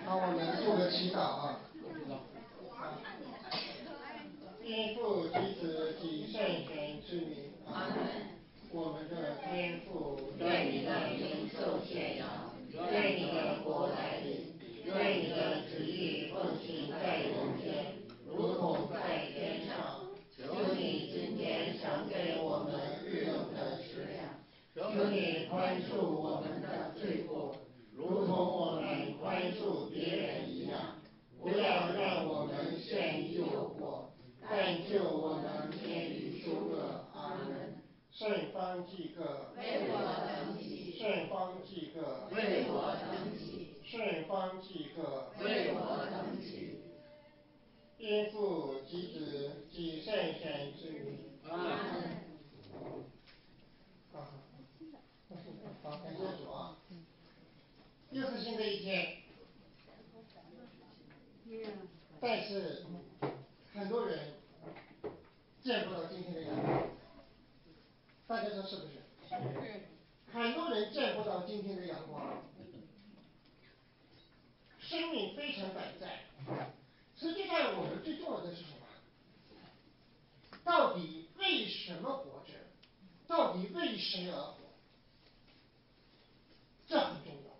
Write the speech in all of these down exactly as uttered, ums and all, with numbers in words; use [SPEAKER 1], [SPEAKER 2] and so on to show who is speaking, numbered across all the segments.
[SPEAKER 1] 好，我们做个祈祷啊。因父及子及圣神之名，阿门。我们的天父，愿你的名受宣扬，愿你的国来临，愿你的旨意奉行在人间，如同在天上。求你今天赏给我们日用的食粮，求你宽恕我们的罪过，如同我们宽恕别人一样。不要让我们陷于诱惑，但救我们免于凶恶。阿门。圣方济各，
[SPEAKER 2] 为我等祈。
[SPEAKER 1] 圣方济各，
[SPEAKER 2] 为我等祈。
[SPEAKER 1] 圣方济各，
[SPEAKER 2] 为我等祈。
[SPEAKER 1] 因父及子及圣神之名。
[SPEAKER 2] 阿门。
[SPEAKER 1] 好，好，感谢主啊！又是新的一天，但是很多人见不到今天的阳光，大家说是不是？是。很多人见不到今天的阳光，生命非常短暂。实际上，我们最重要的是什么？到底为什么活着？到底为谁而活？这很重要。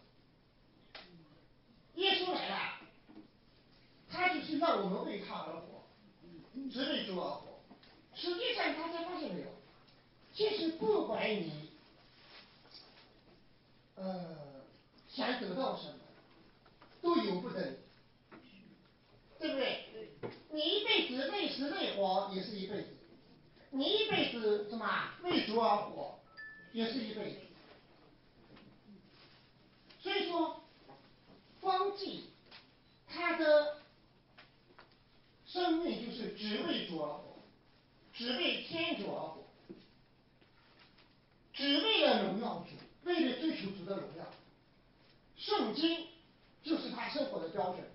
[SPEAKER 1] 耶稣来了，他就是让我们为他而活，只为主而活。实际上，大家发现没有？其实不管你呃想得到什么，都由不得你，对不对？你一辈子为时为活也是一辈子，你一辈子什么为主而活也是一辈子。所以说，方济他的生命就是只为主而活，只为天主而活，只为了荣耀主，为了追求主的荣耀。圣经就是他生活的标准。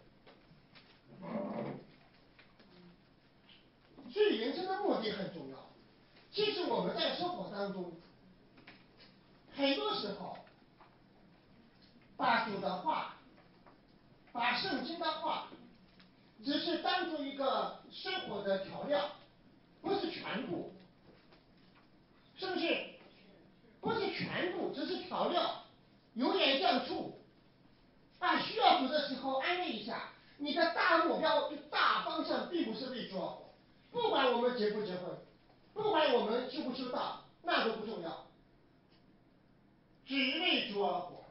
[SPEAKER 1] 所以人生的目的很重要。其实我们在生活当中，很多时候把主的话，把圣经的话，只是当做一个生活的调料，不是全部，是不是？不是全部，只是调料，油盐酱醋。啊，需要主的时候安慰一下。你的大目标、大方向并不是为主而活。不管我们结不结婚，不管我们修不修道，那都不重要，只为主而活。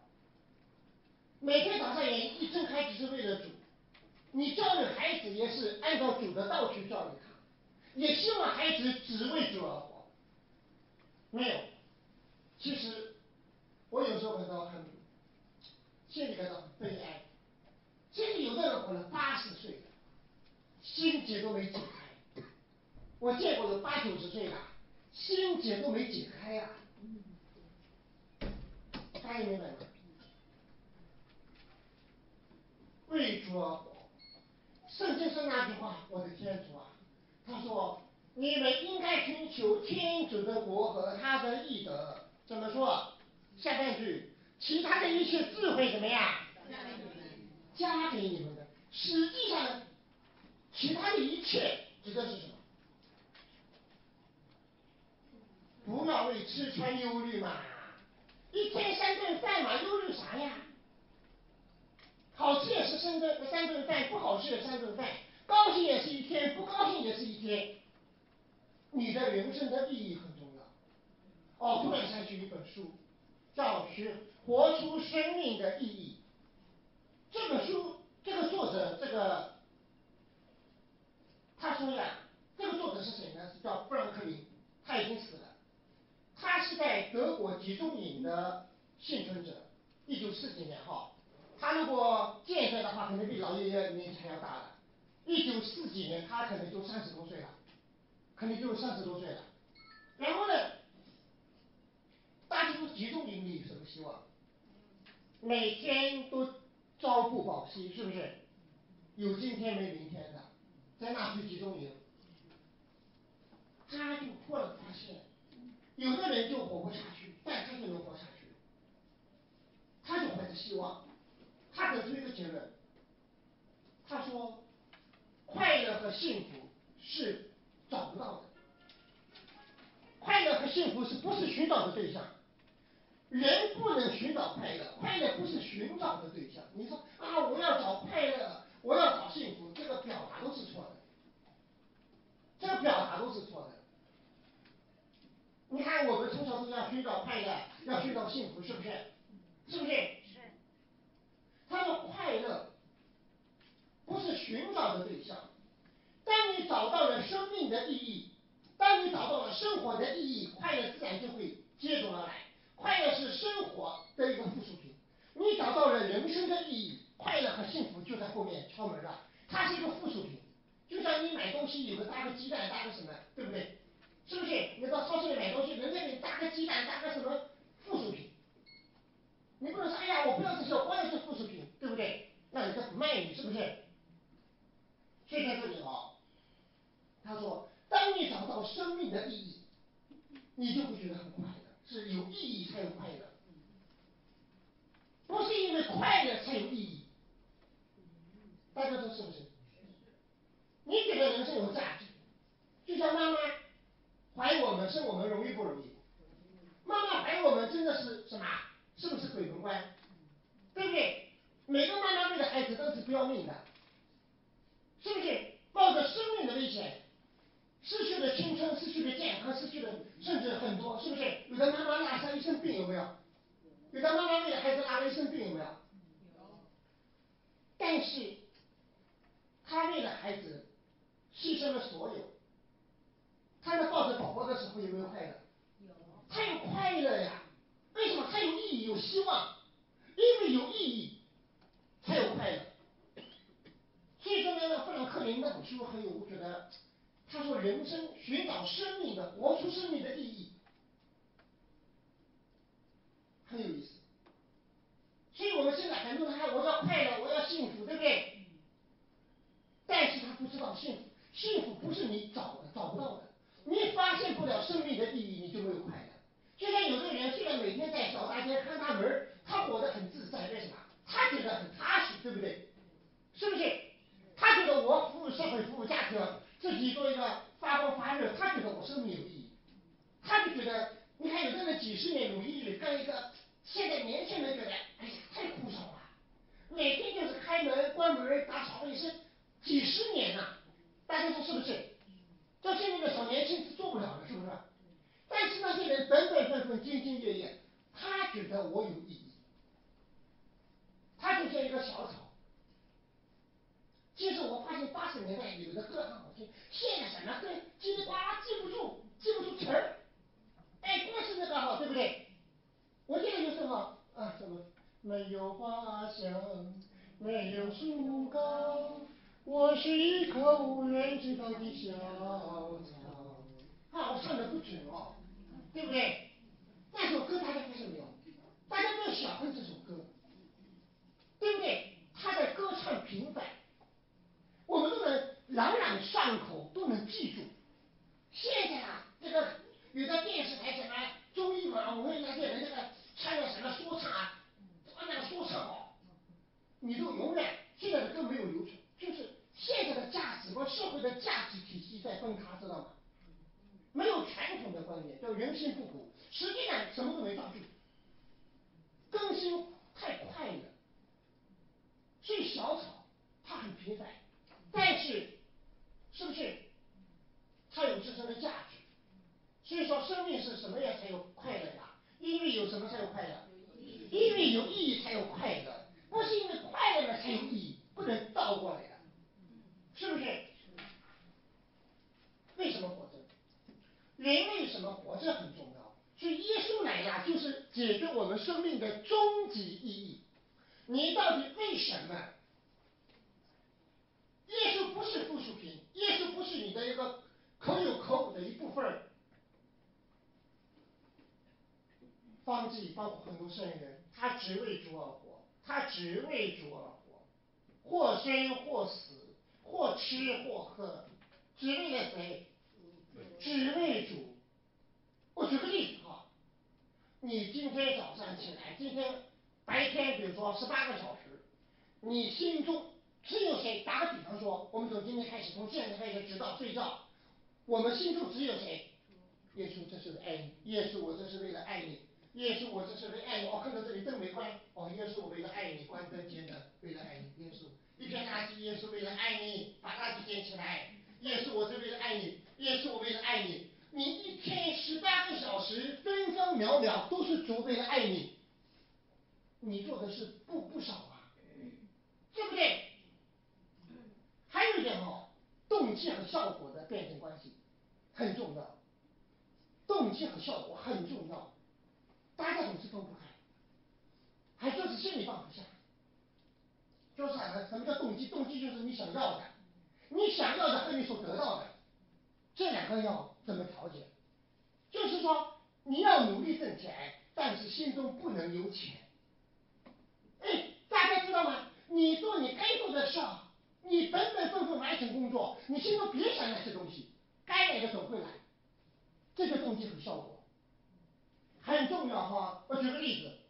[SPEAKER 1] 每天早上眼一睁开，只是为了主。你教育孩子也是按照主的道去教育他，也希望孩子只为主而活。没有，其实我有时候感到很，心里感到很悲哀。其实有的人活了八十岁了，心结都没解开。我见过有八九十岁的，心结都没解开呀、啊。大家明白吗？为主而活。圣经上那句话，我的天主啊，他说你们应该寻求天主的国和他的义德。怎么说？下半句，其他的一切智慧怎么样？加给你们的。实际上，其他的一切指的是什么？不要为吃穿忧虑嘛，一天三顿饭嘛，忧虑啥呀？好吃也是三顿三顿饭，不好吃也三顿饭，高兴也是一天，不高兴也是一天。你的人生的意义很重要。哦，突然想起一本书，叫《学活出生命的意义》。这本书，这个作者，这个他说呀，这个作者是谁呢？是叫富兰克林，他已经死了。他是在德国集中营的幸存者，一九四几年哈。他如果健在的话，可能比老爷爷年纪还要大了。一九四几年，他可能就三十多岁了，可能就三十多岁了。然后呢，大家都集中营里什么希望？每天都朝不保夕，是不是？有今天没明天的，在纳粹集中营，他就突然发现，有的人就活不下去，但他就能活下去，他就怀着希望。 他得出一个结论，他说快乐和幸福是找不到的，快乐和幸福是不是寻找的对象？人不能寻找快乐，快乐不是寻找的对象。你说啊，我要找快乐，我要找幸福，这个表达都是错的，这个表达都是错的。你看，我们从小都要寻找快乐，要寻找幸福，是不是？是不是？是。他说快乐不是寻找的对象，当你找到了生命的意义，当你找到了生活的意义，快乐自然就会接踵而来。快乐是生活的一个附属品，你找到了人生的意义，快乐和幸福就在后面敲门了，它是一个附属品。就像你买东西有个搭个鸡蛋，搭个什么，对不对？是不是？你到超市里买东西，人家给你搭个鸡蛋，搭个什么附属品，你不能说哎呀我不要这些，我要这附属品，对不对？那人家不卖你，是不是？所以在这里啊，他说，当你找到生命的意义，你就会觉得很快乐，是有意义才有快乐，不是因为快乐才有意义。大家说是不是？你觉得人生有价值，就像妈妈怀我们生我们容易不容易？妈妈怀我们真的是什么？是不是鬼门关？对不对？每个妈妈为了孩子都是不要命的，是不是？冒着生命的危险，失去了青春，失去了健康，失去了甚至很多，是不是？有的妈妈落下一身病，有没有？有的妈妈为了孩子落了一身病，有没有？但是，她为了孩子牺牲了所有。她在抱着宝宝的时候有没有快乐？有。她有快乐呀，为什么？她有意义，有希望，因为有意义才有快乐。所以说呢，那富兰克林那本书很有，我觉得他说人生寻找生命的，活出生命的意义，很有意思。所以我们现在很多人说我要快乐，我要幸福，对不对？但是他不知道幸福，幸福不是你找的，找不到的。你发现不了生命的意义，你就没有快乐。就像有的人虽然每天在小大街看大门，他活得很自在，为什么？他觉得很踏实，对不对？是不是？他觉得我服务社会，服务家庭，自己做一个发光发热，他觉得我生命有意义。他就觉得，你看有的人几十年努力干一个，现在年轻人觉得，哎呀，太枯燥了，每天就是开门关门打扫卫生，几十年了，大家说是不是？这现在的小年轻是做不了的，是不是？但是那些人本本分分、兢兢业业，他觉得我有意义，他就像一个小草。其实我发现八十年代有的歌很好听，现在什么歌叽里呱啦记不住，记不住词儿，哎，光是那个好，对不对？我记得有什么啊？什么没有花香，没有树高，我是一棵无人知道的小草。啊，我唱的不准哦，对不对？那首歌大家发现没有？大家不要小看这首歌，对不对？他的歌唱平凡，我们都能朗朗上口，都能记住。现在啊，这个有的电视台什么综艺嘛，我们那些人这个唱的什么说唱啊，怎么那个说唱好，你都永远现在的歌没有流传，就是现在的价值观、社会的价值体系在崩塌，知道吗？没有传统的观念，叫人心不古，实际上什么都没抓住，更新太快了。所以小草它很平凡，但是是不是它有自身的价值？所以说生命是什么样才有快乐呀？因为有什么才有快乐？因为有意义才有快乐，不是因为快乐了才有意义，不能倒过来的，是不是？为什么活着？人为什么活着很重要，所以耶稣来了就是解决我们生命的终极意义。你到底为什么？耶稣不是附属品，耶稣不是你的一个可有可无的一部分。方济包括很多圣人，他只为主而活，他只为主而活，或生或死，或吃或喝，只为了谁？只为主。我举个例子哈，你今天早上起来，今天白天比如说十八个小时， 你心中只有谁？打个比方说，我们从今天开始，从现在开始直到睡觉，我们心中只有谁？耶稣，这是爱你。耶稣，我这是为了爱你。耶稣，我这是为了爱你。哦，看到这里灯没关。哦，耶稣，我为了爱你，关灯节的，为了爱你。耶稣，一片垃圾，耶稣为了爱你，把垃圾捡起来。耶稣，我是为了爱你。耶稣，我为了爱你。你一天十八个小时，分分秒秒都是主为了爱你。你做的事不不少啊，对不对？还有一点哦，动机和效果的辩证关系很重要。动机和效果很重要，大家总是分不开，还就是心里放不下。就是啥呢？什么叫动机？动机就是你想要的，你想要的和你所得到的，这两个要怎么调节？就是说，你要努力挣钱，但是心中不能有钱。哎，大家知道吗？你做你该做的事儿，你本本分分完成工作，你心中别想那些东西，该来的总会来。这个动机和效果很重要哈。我举个例子，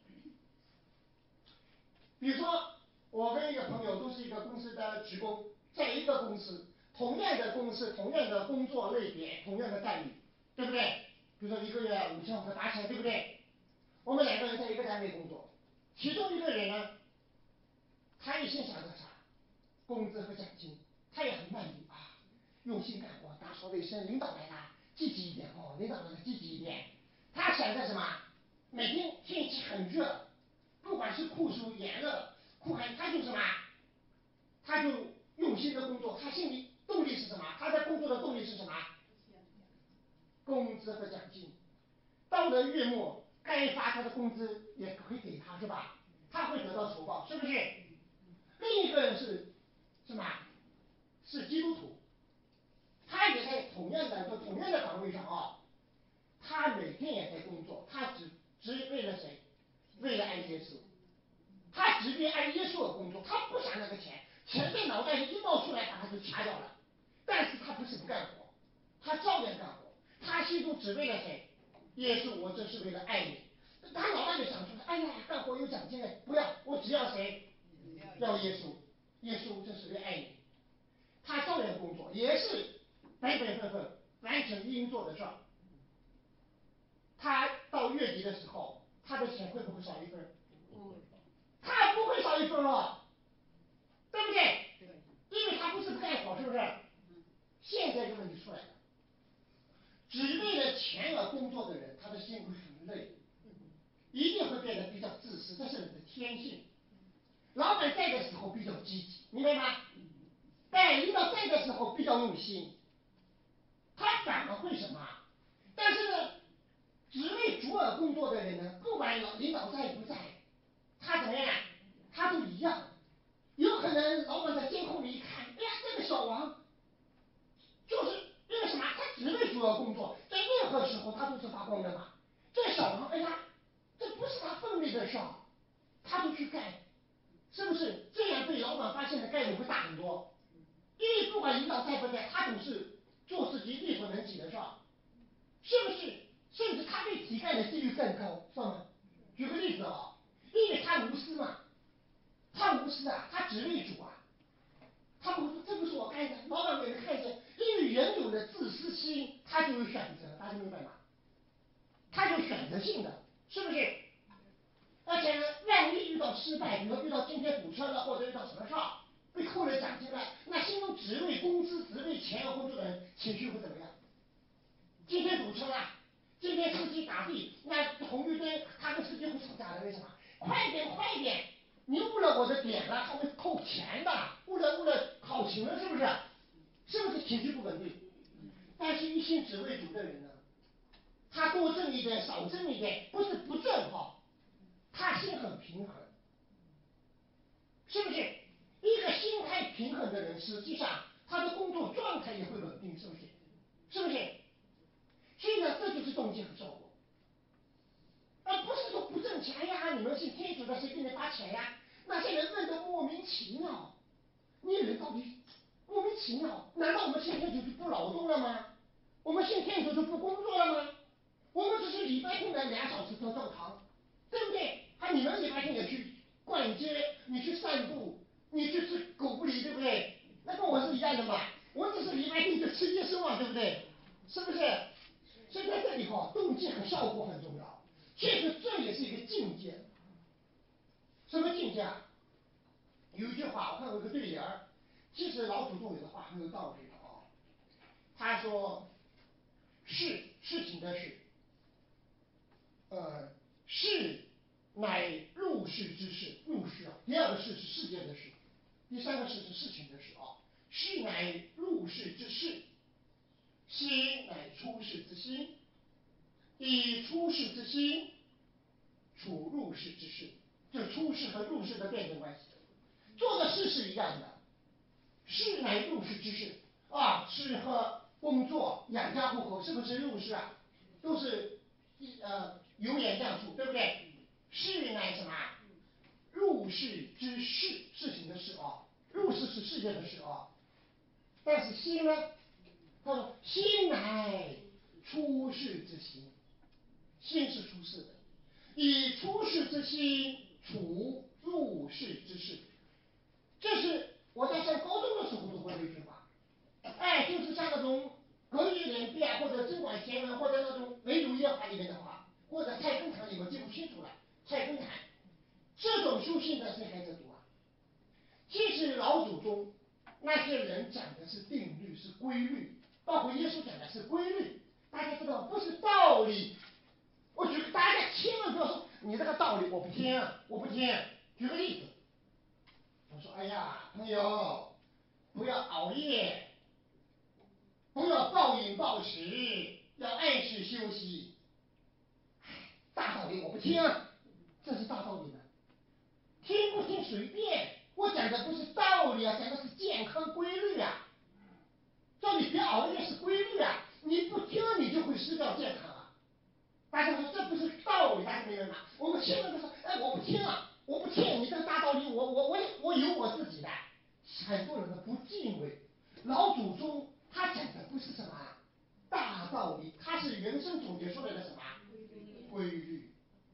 [SPEAKER 1] 比如说我跟一个朋友都是一个公司的职工，在一个公司，同样的公司，同样的工作类别，同样的待遇，对不对？比如说一个月五千或者八千，对不对？我们两个人在一个单位工作，其中一个人呢，他一心想着啥？工资和奖金，他也很卖力啊，用心干活，打扫卫生，领导来了，积极一点哦，领导来了积极一点。他想着什么？每天天气很热，不管是酷暑炎热、酷寒，他就什么？他就用心的工作，他心里动力是什么？他在工作的动力是什么？工资和奖金。到了月末该发他的工资也会给他，是吧？他会得到酬报，是不是？另一个人是什么？是基督徒，他也在同样的就同样的岗位上啊，他每天也在工作，他只只为了谁？为了爱耶稣，他只为爱耶稣而工作，他不想那个钱，钱在脑袋里一冒出来，把他就掐掉了。但是他不是不干活，他照样干活，他心中只为了谁？耶稣，我这是为了爱你。他脑袋里想出来，哎呀，干活有奖金嘞，不要，我只要谁？要耶稣，耶稣，这是为爱你。他照样工作，也是本本分分完成应做的事儿。他到月底的时候，他的钱会不会少一分？他不会少一分哦，对不对？因为他不是不干活，是不是？现在这个问题出来了，只为了钱而工作的人，他的心会很累，一定会变得比较自私，这是人的天性。老板在的时候比较积极，明白吗？哎，领导在的时候比较用心，他反而会什么？但是呢，只为主而工作的人呢，不管老领导在不在，他怎么样？他都一样。有可能老板在监控里一看，哎呀，这个小王，就是因为什么？他只为主而工作，在任何时候他都是发光的嘛。这个小王，哎呀，这不是他分内的事儿，他都去干，是不是？这样被老板发现的概率会大很多。因为不管领导在不在，他总是做自己力所能及的事儿，是不是？甚至他被提干的几率更高，算吗？举个例子啊，因为他无私嘛，他无私啊，他只为主啊，他不是这不是我干的，老板给人看见，因为人有了自私心，他就有选择，大家明白吗？他有选择性的，是不是？而且呢，万一遇到失败，比如说遇到今天堵车了，或者遇到什么事儿，被扣了奖金了，那心中只为工资、只为钱而工作的人，情绪会怎么样？今天堵车了，今天司机打地，那红绿灯，他跟司机会吵架的，为什么？快点，快点！你误了我的点了，他会扣钱的，误了误了考勤了，是不是？是不是情绪不稳定？但是一心只为主的人呢，他多挣一点，少挣一点，不是不挣哈，他心很平衡，是不是？一个心态平衡的人，实际上他的工作状态也会稳定，是不是？是不是？所以呢，这就是动机和效果，而不是说不挣钱呀，你们是天主的，谁给你发钱呀？那些人问的莫名其妙，你人到底莫名其妙？难道我们信天主就不劳动了吗？我们信天主就不工作了吗？我们只是礼拜天的两小时到教堂，对不对？啊，你们礼拜天也去逛街，你去散步，
[SPEAKER 3] 单的嘛，我只是礼拜天就吃夜生嘛，对不对？是不是？所以在这里哈，动机和效果很重要。确实，这也是一个境界。什么境界啊？有一句话，我看过一个对联儿，其实老祖宗有的话很有道理的啊。他说：“事事情的事，呃，事乃入世之事，入世啊。第二个事是世界的事，第三个事是事情的事啊。事乃入世之事，心乃出世之心，以出世之心处入世之事，就出世和入世的辩证关系。做的事是一样的，事乃入世之事啊，吃喝工作养家糊口是不是入世啊？都是一呃有眼降处，对不对？事乃什么？入世之事，事情的事啊，入世是世界的事啊。但是心呢？他说心乃出世之心，心是出世的，以出世之心处入世之事。这是我在上高中的时候读过的一句话，哎，就是像那种格义联璧啊，或者贞观贤文，或者那种雷主耶法里面的话，或者菜根谭里面记不清楚了，菜根谭，这种书信的谁还在读啊？其实老祖宗那些人讲的是定律，是规律，包括耶稣讲的是规律，大家知道不是道理。我举个大家千万不要说你这个道理我不听，我不听。举个例子，我说哎呀，朋友，不要熬夜，不要暴饮暴食，要按时休息。大道理我不听，这是大道理吗？听不听随便，我讲的不是道理啊，讲的是健康规律啊。叫你别熬夜是规律啊，你不听你就会失掉健康啊。大家说这不是道理，大家明白吗？我们千万不说，哎，我不听啊，我不听你这个大道理，我我我我有我自己的。很多人的不敬畏，老祖宗他讲的不是什么大道理，他是人生总结出来的什么规律？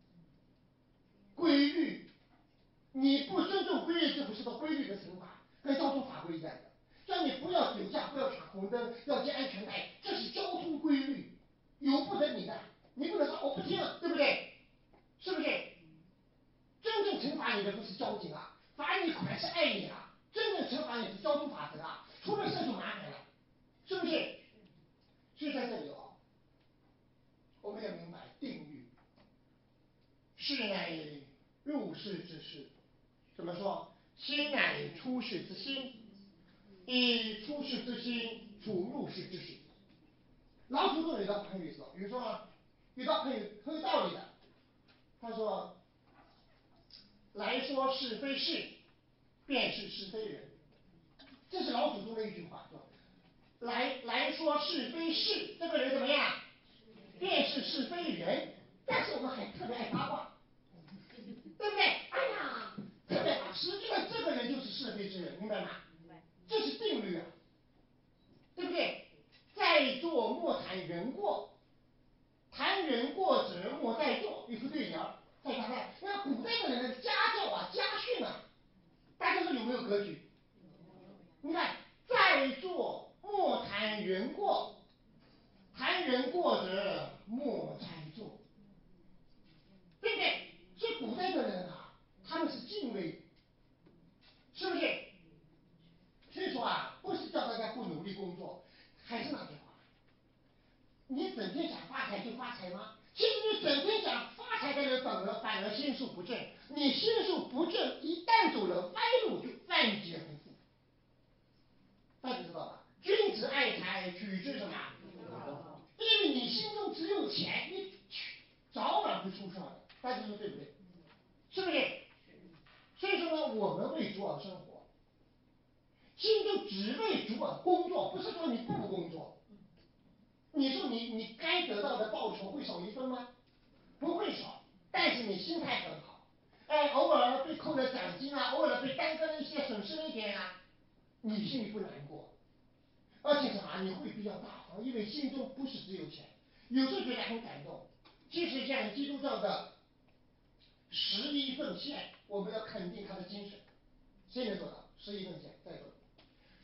[SPEAKER 3] 规律，你不尊重规律，就不是个规律的惩罚，跟交通法规一样的。叫你不要酒驾，不要闯红灯，要系安全带，这是交通规律，由不得你的。你不能说我不听，对不对？是不是？真正惩罚你的不是交警啊，罚你款是爱你啊，真正惩罚你是交通法则啊，出了事就麻烦了，是不是？所以在这里哦，我们要明白定律，事乃入世之事。怎么说？心乃出世之心，以出世之心处入世之事。老祖宗有道很有意思，比如说啊，有道很有很有道理的，他说：“来说是非事，便是是非人。”这是老祖宗的一句话，说：“来来说是非事，这个人怎么样？便是是非人。”但是我们还特别爱八卦，对不对？哎呀，特别好，实际上这个人就是是非之人，明白吗？这是定律啊，对不对？在做莫谈人过，谈人过者莫在做，一副对联儿。在谈谈，那古代的人的家教啊、家训啊，大家说有没有格局？你看，在做莫谈人过，谈人过者莫在做，对不对？所以古代的人啊，他们是敬畏，是不是？所以说啊，不是叫大家不努力工作，还是那句话，你整天想发财就发财吗？其实你整天想发财的人反而反而心术不正，你心术不正，一旦走了歪路，就万劫不复。大家知道吧？君子爱财，取之什么？因为你心中只有钱，你早晚会出事的。大家说对不对？是不是？所以说呢，我们为主而生活，心中只为主而工作，不是说你不工作。你说你你该得到的报酬会少一分吗？不会少，但是你心态很好，哎，偶尔被扣了奖金啊，偶尔被耽搁了一些损失了一点啊，你心里不难过，而且什么？你会比较大方，因为心中不是只有钱，有时候觉得很感动。其实像基督教的十一奉献，我们要肯定他的精神，谁能做到？十一奉献，在座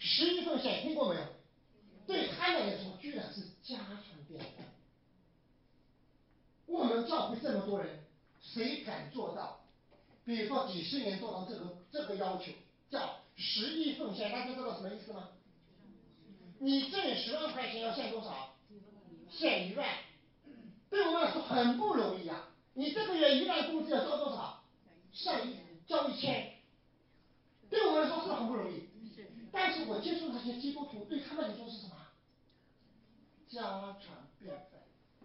[SPEAKER 3] 十一奉献听过没有？对他们来说居然是家常便饭。我们教会这么多人，谁敢做到？比如说几十年做到这个这个要求，叫十一奉献，大家知道什么意思吗？你挣十万块钱要献多少？献一万。对我们来说很不容易啊！你这个月一万工资要交多少？上一交一千。对我们来说是不是很不容易？但是我接触那些基督徒，对他们来说是什么？家常便饭。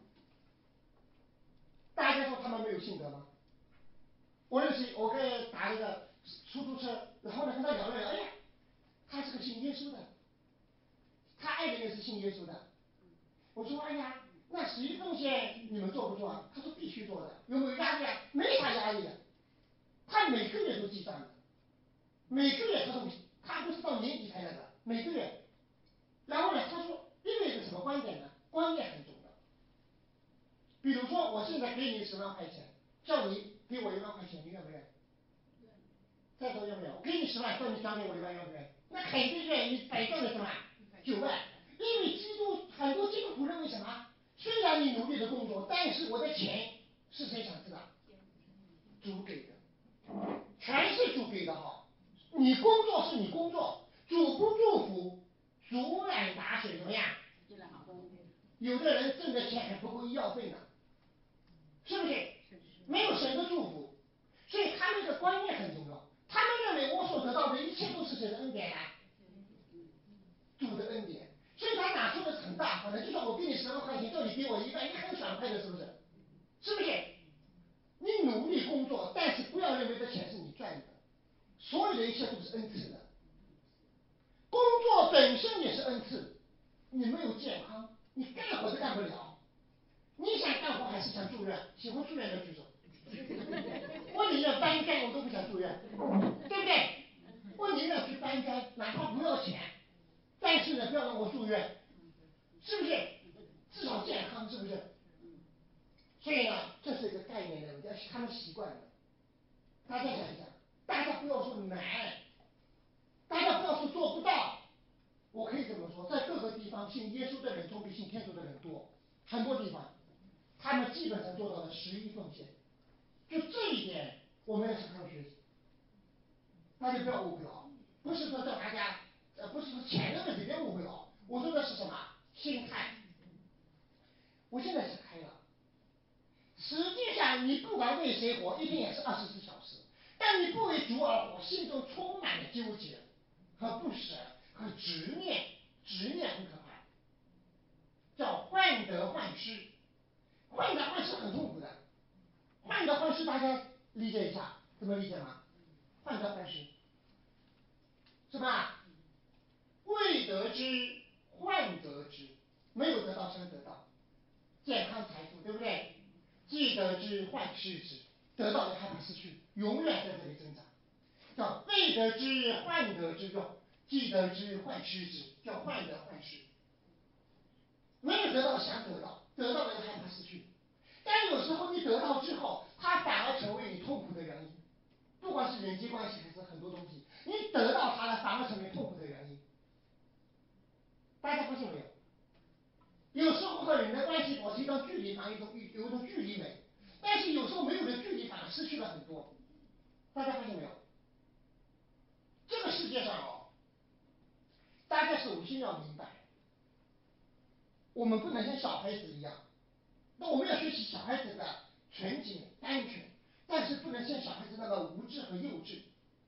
[SPEAKER 3] 大家说他们没有信德吗？我认识，我跟打一个出租车，然后呢跟他聊了聊，哎呀，他是个信耶稣的，他爱人也是信耶稣的。我说，哎呀，那十一奉献你们做不做啊？他说必须做的。有没有压力啊？没啥压力的，他每个月都记账的，每个月他都，他不是到年底才那个，每个月。然后呢，他说，因为一个什么观点呢？观念很重要。比如说，我现在给你十万块钱，叫你给我一万块钱，你愿不愿意？再说愿不愿意？我给你十万，叫你转给我一万，愿不愿意？那肯定愿意，你百赚了什么？九万。因为基督很多基督徒认为什么？虽然你努力的工作，但是我的钱是谁想知道？主给的，全是主给的哈。你工作是你工作，主不祝福，竹篮打水怎么样？有的人挣的钱还不够医药费呢，是不是？没有神的祝福，所以他们的观念很重要。他们认为我所得到的一切都是谁的恩典啊？主的恩典。所以他哪说的很大方的，就说我给你十万块钱，叫你给我一万，你很爽快的，是不是？是不是？你努力工作，但是不要认为这钱是你赚的，所有的一切都是恩赐的。工作本身也是恩赐，你没有健康，你干活都干不了。你想干活还是想住院？喜欢住院的举手。我宁愿单干，我都不想住院，对不对？我宁愿去单干，哪怕不要钱，但是呢，不要让我住院，是不是？至少健康，是不是？所以呢，这是一个概念的问题，他们习惯了。大家想一想，大家不要说难，大家不要说做不到。我可以这么说，在各个地方信耶稣的人总比信天主的人多，很多地方，他们基本上做到了十一奉献。就这一点，我们要向他们学习。大家不要误会啊，不是说叫大家，呃，不是说钱的问题，别误会啊。我说的是什么？心态。我现在是开了。实际上，你不管为谁活，一天也是二十四小时。但你不为主而活，心中充满了纠结和不舍和执念，执念很可怕，叫患得患失。患得患失很痛苦的。患得患失，大家理解一下，怎么理解吗？患得患失，是吧？未得之，患得之，没有得到生得到，健康财富，对不对？既得之，患失之，得到也害怕失去，永远在这里挣扎。叫未得之，患得之，叫既得之，患失之，叫患得患失。没有得到想得到，得到了又害怕失去。但有时候你得到之后，它反而成为你痛苦的原因。不管是人际关系还是很多东西，你得到它了，反而成为痛苦的原因。大家发现没有？有时候和人的关系保持一段距离，反而有一种有一种距离美，但是有时候没有了距离，反而失去了很多。大家发现没有？这个世界上哦，大家首先要明白，我们不能像小孩子一样，那我们要学习小孩子的纯洁单纯，但是不能像小孩子那个无知和幼稚。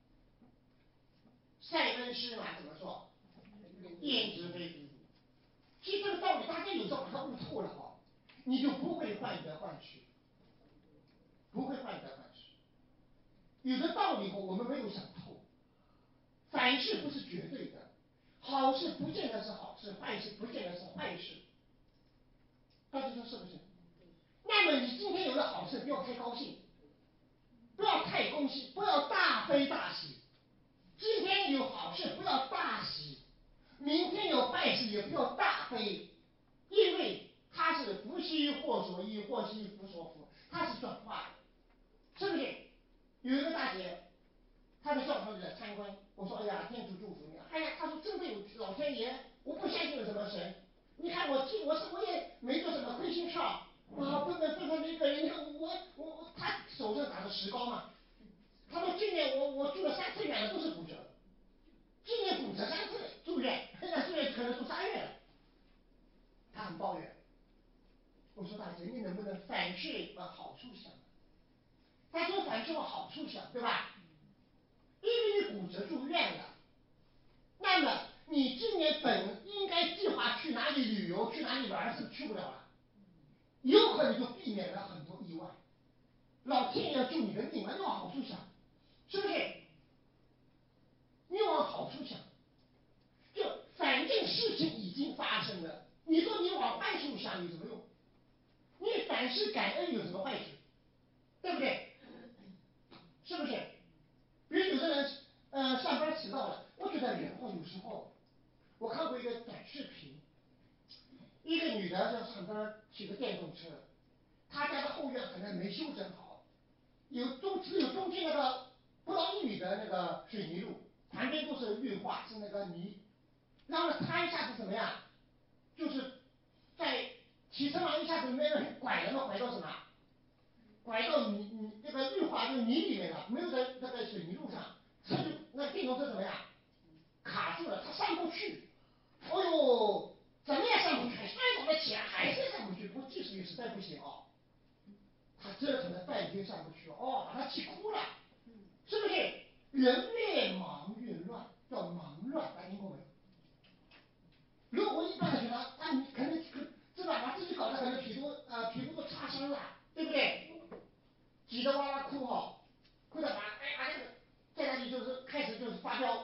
[SPEAKER 3] 塞翁失马怎么说？焉知非福。其实这个道理大家有时候把它悟透了哦，你就不会患得患失，不会患得患失。有的道理我们没有想透，凡事不是绝对的，好事不见得是好事，坏事不见得是坏事。大家说是不是？那么你今天有了好事，不要太高兴，不要太高兴，不要大悲大喜。今天有好事不要大喜，明天有坏事也不要大悲，因为它是福兮祸所依，祸兮福所伏，它是转化的，是不是？有一个大姐，她在教堂里来参观，我说哎呀，天主祝福你， 哎呀，他说真的有老天爷，我不相信有什么神。你看我今我是我也没做什么亏心事儿，啊，笨笨笨笨的一个人，你看我我我他手上打着石膏嘛。他说今年我我住了三次院了，都是骨折。今年骨折三次住院，那住院可能住三月了。他很抱怨。我说大姐，你能不能反是往好处想？他说反是往好处想，对吧？因为你骨折住院了，那么你今年本应该计划去哪里旅游，去哪里玩，是不是去不了了？有可能就避免了很多意外。老天爷要救你的命嘛，你往好处想，是不是？你往好处想，就反正事情已经发生了，你说你往坏处想有什么用？你反是感恩有什么坏处？对不对？是不是？比如有的人呃上班迟到了，我觉得人哦有时候，我看过一个短视频，一个女的在上班骑个电动车，她家的后院可能没修整好，有中只有中间那个不到一米的那个水泥路，旁边都是绿化，是那个泥，然后呢她一下子怎么样，就是在骑车嘛一下子那个拐了嘛，拐到什么？拐到泥泥这个绿化这个泥里面了，没有在那个水泥路上，车就那电动车怎么样？卡住了，它上不去。哦呦，怎么也上不去，摔倒了起来还是上不去，不过技术也实在不行哦。他折腾了半天上不去，哦，把他气哭了，是不是？人越忙越乱，叫忙乱，大家听过没？如果一般的情况，他你肯定知道把自己搞得可能皮肤呃皮肤都擦伤了，对不对？挤得哇哇哭哈，哭得把哎把这个在那里就是开始就是发飙，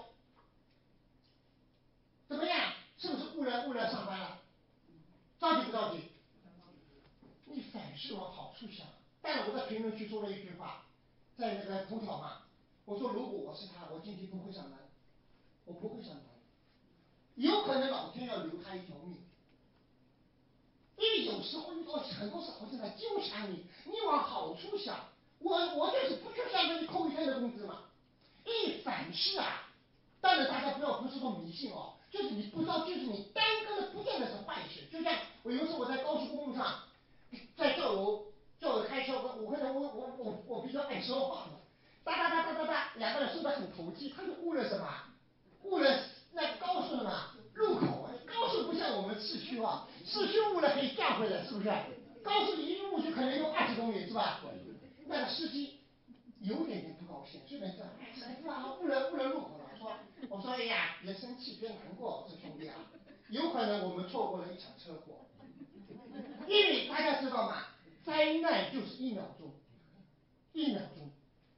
[SPEAKER 3] 怎么样？是不是误了误了上班了？着急不着急？你反是往好处想。但是我在评论区说了一句话，在那个头条嘛，我说如果我是他，我今天不会上班，我不会上班，有可能老天要留他一条命。因为有时候遇到很多事好像在纠缠你，你往好处想，我我就是不去上班，你扣一天的工资嘛。一反是啊，当然大家不要不是说迷信哦，就是你不知道，就是你耽搁的不见得是坏事。就像我有一次我在高速公路上，在叫我叫我开车，我我可能我我我我比较爱说话嘛，哒哒哒哒哒哒，两个人说的很投机，他就误了什么？误了那高速的嘛路口，高速不像我们市区啊，市区误了可以转回来，是不是？高速一误就可能有二十公里，是吧？那个司机有点点不高兴，顺便说，哎，师傅啊，误了误了路口了。说，我说，哎呀，别生气，别难过，我说兄弟啊，有可能我们错过了一场车祸，因为大家知道吗？灾难就是一秒钟，一秒钟，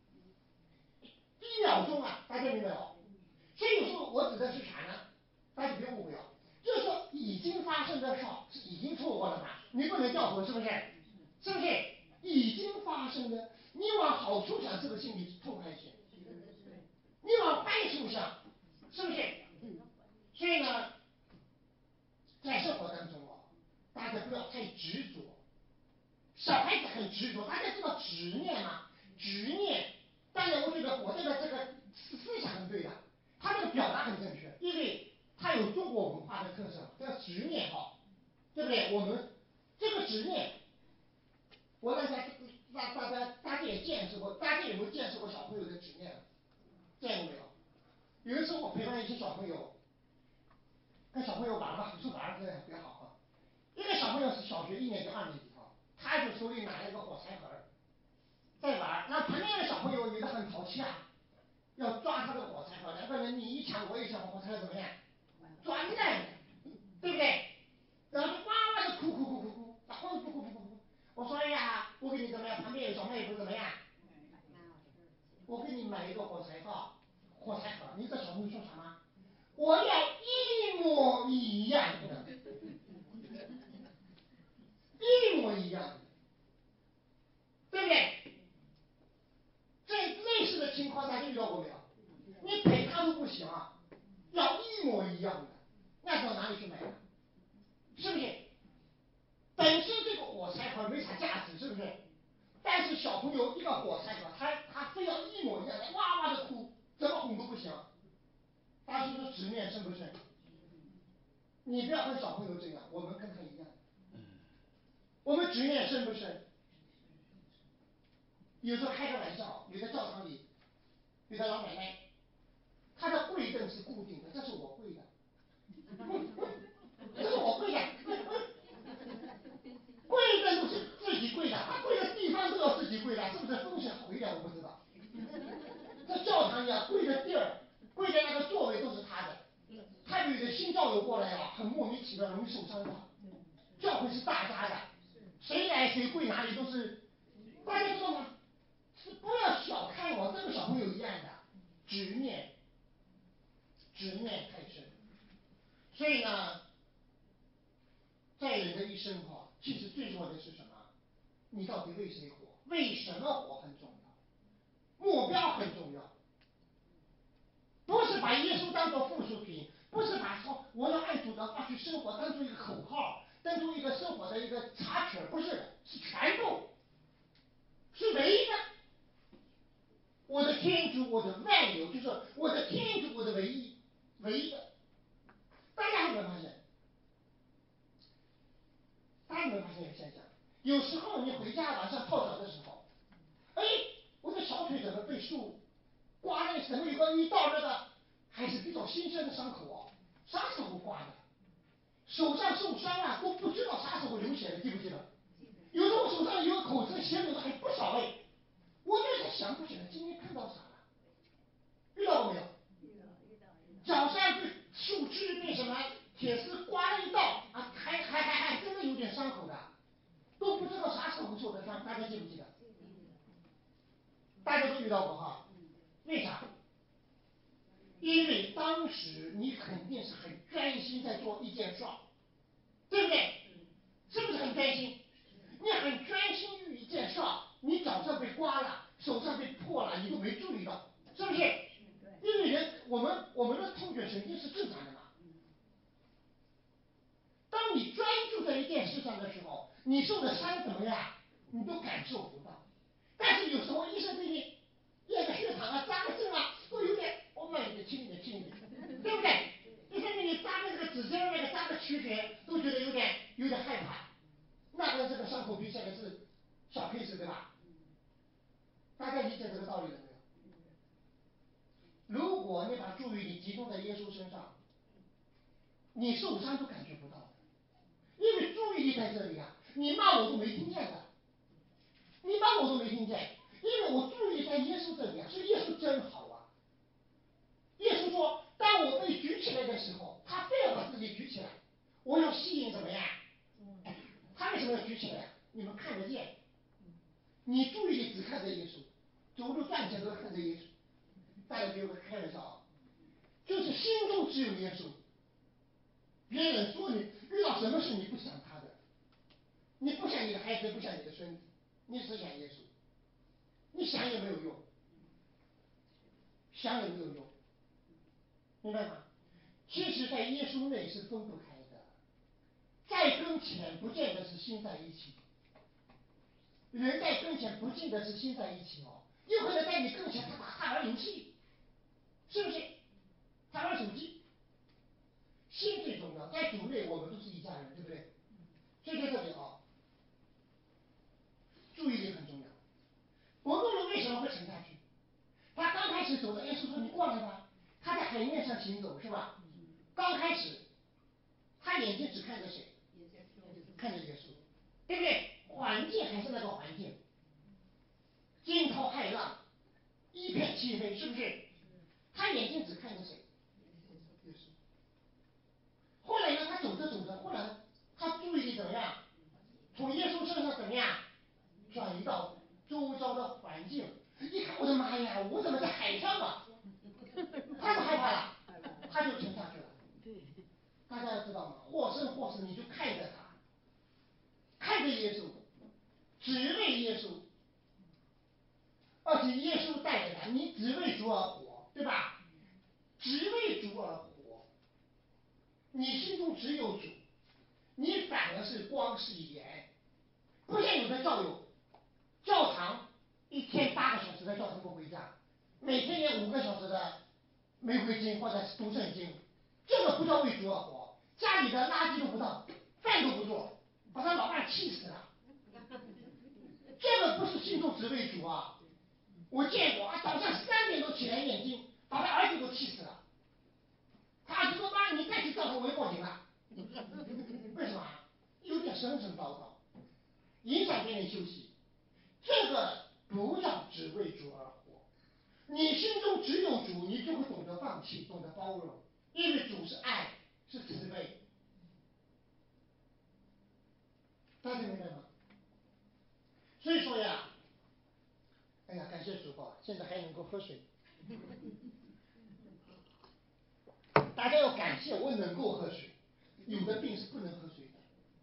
[SPEAKER 3] 一秒钟啊，大家明白哦？所以有时候我指的是啥呢？大家别误会哦，就是说已经发生的事是已经错过了嘛，你不能掉头，是不是？是不是？已经发生的，你往好处想，是不是心里痛快些？你往坏处想，是不是？所以呢，在生活当中哦，大家不要太执着。小孩子很执着，大家知道执念吗？执念，当然我觉得佛教的这个思思想很对的，他这个表达很正确，因为他有中国文化的特色，叫执念哈，对不对？我们这个执念，我让大家大大家大家也见识过，大家有没有见识过小朋友的执念？见过没有？有一次我陪伴一些小朋友，跟小朋友玩嘛，不是玩，这样比较好啊。一个小朋友是小学一年级、二年级啊，他就手里拿了一个火柴盒，在玩。那旁边的小朋友有的很淘气啊，要抓他的火柴盒，两个人你一抢我一抢，火柴盒怎么样？抓烂了，对不对？然后就哇哇的哭哭哭哭哭，然后哭哭哭哭哭。我说哎呀，我给你怎么样？旁边有小妹夫怎么样？我给你买一个火柴盒，火柴盒，你知道小朋友说啥吗？我要一模一样的，一模一样的，对不对？这类似的情况大家遇到过没有？你陪他都不行啊，要一模一样的，那到哪里去买呢？是不是？本身这个火柴盒没啥价值，是不是？但是小朋友一个火柴盒，他他非要一模一样的，哇哇的哭，怎么哄都不行。他说是执念深不深？你不要跟小朋友这样，我们跟他一样。我们执念深不深？有时候开个玩笑，有的教堂里，有的老奶奶，她的跪凳是固定的，这是我跪的，这是我跪的，跪凳都是自己跪的，她跪的地方都要自己跪的，是不是风水好一点？我不知道。这教堂里啊，跪的地儿，跪的那个座位都是他的。他有的新教友过来啊，很莫名其妙，容易受伤的。教会是大家的，谁来谁跪哪里都是，大家知道吗？是不要小看我，这个小朋友一样的，执念，执念太深。所以呢，在人的一生哈，其实最重要的是什么？你到底为谁活？为什么活很重要，目标很重要。不是把耶稣当作附属品，不是把说我要按主的话去生活当做一个口号，当做一个生活的一个插曲，不是的，是全部，是唯一的。我的天主，我的万有，就是我的天主，我的唯一，唯一的。大家有没有发现？大家有没有发现一个现象？有时候你回家晚上泡脚的时候，哎，我的小腿怎么被树刮了？怎么有个一道那个还是比较新鲜的伤口哦？啥时候刮的？手上受伤了都不知道啥时候流血的，记不记得？有时候我手上有口子血流的还不少哎，我就在想，不行了，今天碰到啥了？遇到过没有？脚上被树枝被什么铁丝刮了一道啊，还还还还真的有点伤口的，都不知道啥时候受的伤，大家记不记得？大家都遇到过哈？为啥？因为当时你肯定是很专心在做一件事，对不对？是不是很专心？你很专心于一件事，你脚上被刮了，手上被破了，你都没注意到，是不是？因为人我们我们的痛觉神经是正常的嘛。当你专注在一件事上的时候，你受的伤怎么样，你都感受不到。但是有时候医生对你验个血糖啊、扎个针啊，都有点，我慢一点、轻一点、轻一点，对不对？医生给你扎那个指针、那个扎个取血，都觉得有点有点害怕。那跟这个伤口比起来是小 case 对吧？大家理解这个道理了没有？如果你把注意力集中在耶稣身上，你受伤都感觉不到的，因为注意力在这里啊，你骂我都没听见的，你骂我都没听见，因为我注意力在耶稣这里啊，所以耶稣真好啊。耶稣说，当我被举起来的时候，他非要把自己举起来，我要吸引怎么样？他为什么要举起来？你们看得见，你注意力只看着耶稣，走路站起来都看着耶稣。大家别开玩笑啊，就是心中只有耶稣。别人说你遇到什么事你不想他的，你不想你的孩子，不想你的孙子，你只想耶稣。你想也没有用，想也没有用，明白吗？其实在耶稣内是分不开的，在跟前不见得是心在一起，人在跟前不见得是心在一起哦，有可能在你跟前他打他玩游戏，是不是？他玩手机，心最重要，在主内我们都是一家人，对不对？所以在这里啊，注意力很重要。伯多禄为什么会沉下去？他刚开始走的，耶稣说你过来吧，他在海面上行走是吧？刚开始，他眼睛只看着谁？看着耶稣，对不对？环境还是那个环境，惊涛骇浪，一片漆黑，是不是？他眼睛只看着谁？耶稣。后来呢，他走着走着，忽然他注意力怎么样？从耶稣身上怎么样？转移到周遭的环境，一看我的妈呀，我怎么在海上啊？他就害怕了，他就沉下去了。大家要知道吗？或生或死，你就看着他，看着耶稣，只为耶稣，而且耶稣带着他，你只为主而活，对吧？只为主而活，你心中只有主，你反而是光是盐，不像有的教友，教堂一天八个小时在教堂不回家，每天念五个小时的玫瑰经或者读圣经， 这个不叫为主而活，家里的垃圾都不倒，饭都不做，把他老伴气死了。这个不是心中只为主啊！我见过啊，早上三点多起来念经，把他儿子都气死了。他儿子说：“妈，你再去造成我要报警了。”为什么？有点神神叨叨，影响别人休息。这个不叫只为主而活。你心中只有主，你就会懂得放弃，懂得包容，因为主是爱，是慈悲。大家明白吗？所以说呀，哎呀，感谢主啊，现在还能够喝水。大家要感谢我能够喝水，有的病是不能喝水的。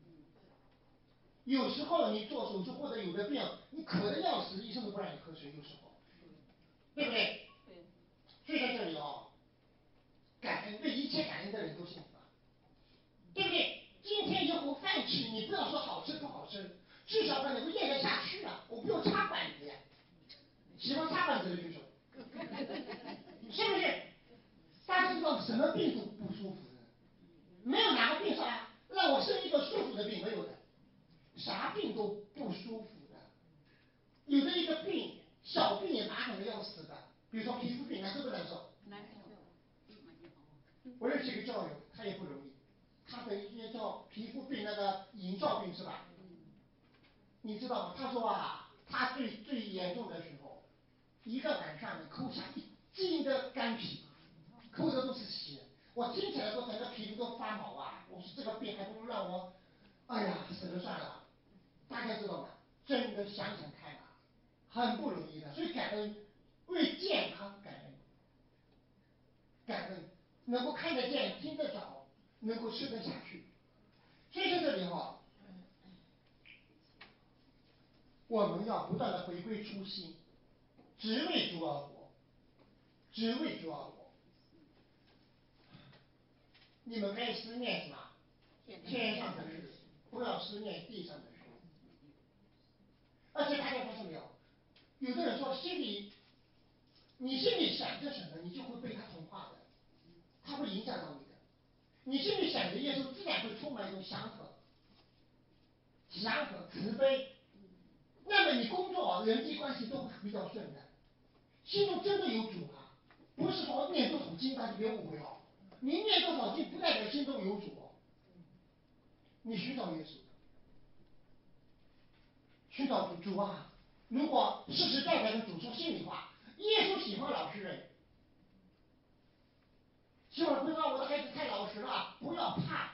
[SPEAKER 3] 有时候你做手术或者有的病，你渴得要死，医生都不让你喝水，有时候，对不对？所以在这里哦，感恩，为一切感恩的人都幸福啊，对不对？今天有口饭吃，你不要说好吃不好吃，至少让你会咽得下去啊，我不用插管子呀。喜欢插管子的举手，是不是？大家知道什么病都不舒服的，没有哪个病说啊让我生一个舒服的病，没有的，啥病都不舒服的。有的一个病，小病也麻烦的要死的，比如说皮肤病，难受不难受？难受。我认识一个教友，他也不容易，他的一些叫皮肤病，那个银翘病是吧？你知道吗？他说啊，他最最严重的时候，一个晚上能抠下一斤的干皮，抠的都是血，我听起来都整个皮肤都发毛啊！我说这个病还不如让我，哎呀，死了算了。大家知道吗？真的想想看啊，很不容易的。所以感恩，为健康感恩，感恩能够看得见、听得着，能够吃得下去。所以在这里哈，我们要不断的回归初心，只为主而活，只为主而活。你们可以思念什么？天上的事，不要思念地上的事。而且大家发现没有？有的人说心里，你心里想着什么，你就会被他同化的，他会影响到你的。你心里想着耶稣，自然会充满一种祥和、祥和、慈悲。那么你工作、人际关系都会比较顺的。心中真的有主啊，不是说念多少经，大家别误会哦。你念多少经不代表心中有主哦。你寻找耶稣，寻找主主啊！如果实实在在跟主说心里话，耶稣喜欢老实人。希望不要我的孩子太老实了，不要怕。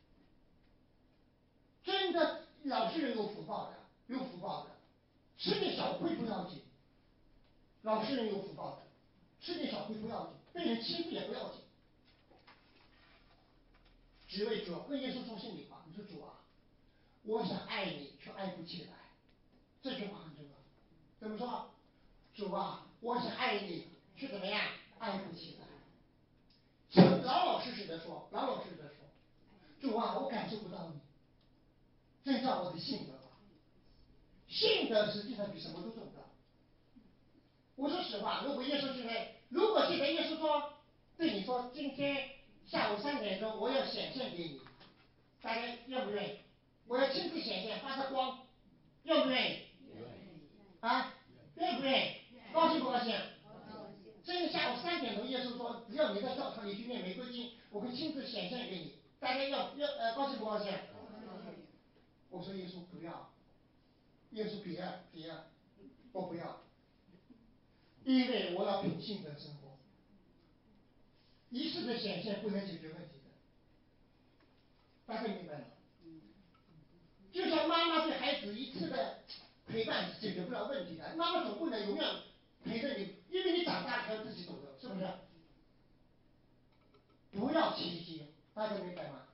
[SPEAKER 3] 真的老实人有福报的，有福报的，吃点小亏不要紧。老实人有福报的，吃点小亏不要紧，被人欺负也不要紧。只为主跟耶稣说心里话，你说主啊，我想爱你却爱不起来，这句话很重要。怎么说？主啊，我想爱你却怎么样爱不起来？老老实实的说，老老实实的说，主啊，我感受不到你，增加我的性格吧。性格实际上比什么都重要。我说实话，如果耶稣现在，如果现在耶稣说对你说，今天下午三点钟我要显现给你，大家愿不愿意？我要亲自显现，发着光，愿不愿意？啊，愿不愿意？高兴不高兴？今天下午三点钟，耶稣说，只要你在教堂里去念玫瑰经，我会亲自显现给你。大家要要呃高兴不高兴？我说耶稣不要，耶稣别别，我不要，因为我要凭信德生活。一次的显现不能解决问题的，大家明白吗？就像妈妈对孩子一次的陪伴是解决不了问题的，妈妈总不能永远陪着你，因为你长大还要自己走的，是不是？不要奇迹，大家明白吗？